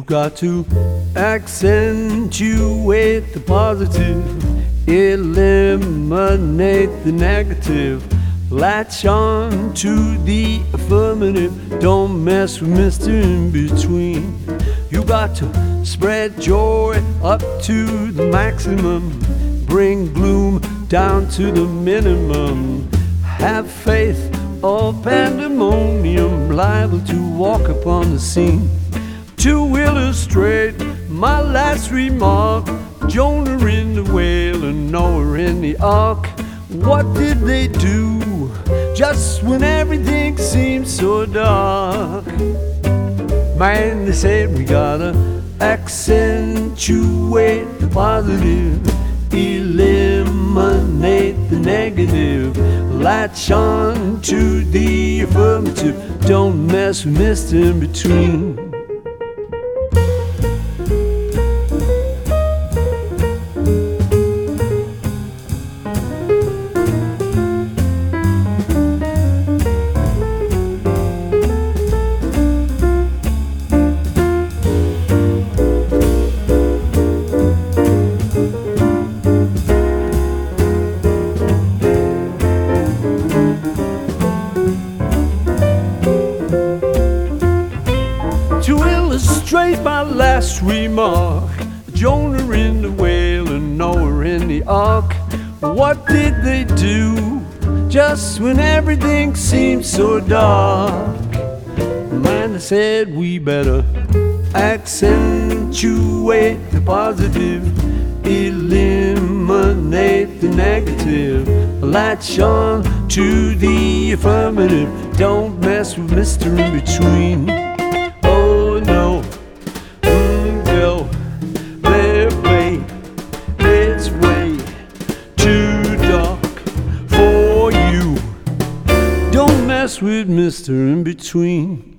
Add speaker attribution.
Speaker 1: You got to accentuate the positive, eliminate the negative, latch on to the affirmative, don't mess with Mr. In Between. You got to spread joy up to the maximum, bring gloom down to the minimum, have faith or pandemonium, liable to walk upon the scene. To illustrate my last remark, Jonah in the whale and Noah in the ark. What did they do just when everything seemed so dark? Man, they said we gotta accentuate the positive, eliminate the negative, latch on to the affirmative, don't mess with Mr. In Between. To illustrate my last remark, Jonah in the whale and Noah in the ark. What did they do just when everything seemed so dark? Man, they said we better accentuate the positive, eliminate the negative, latch on to the affirmative, don't mess with Mr. In Between. Oh no, girl, their way, it's way too dark for you. Don't mess with Mr. In Between.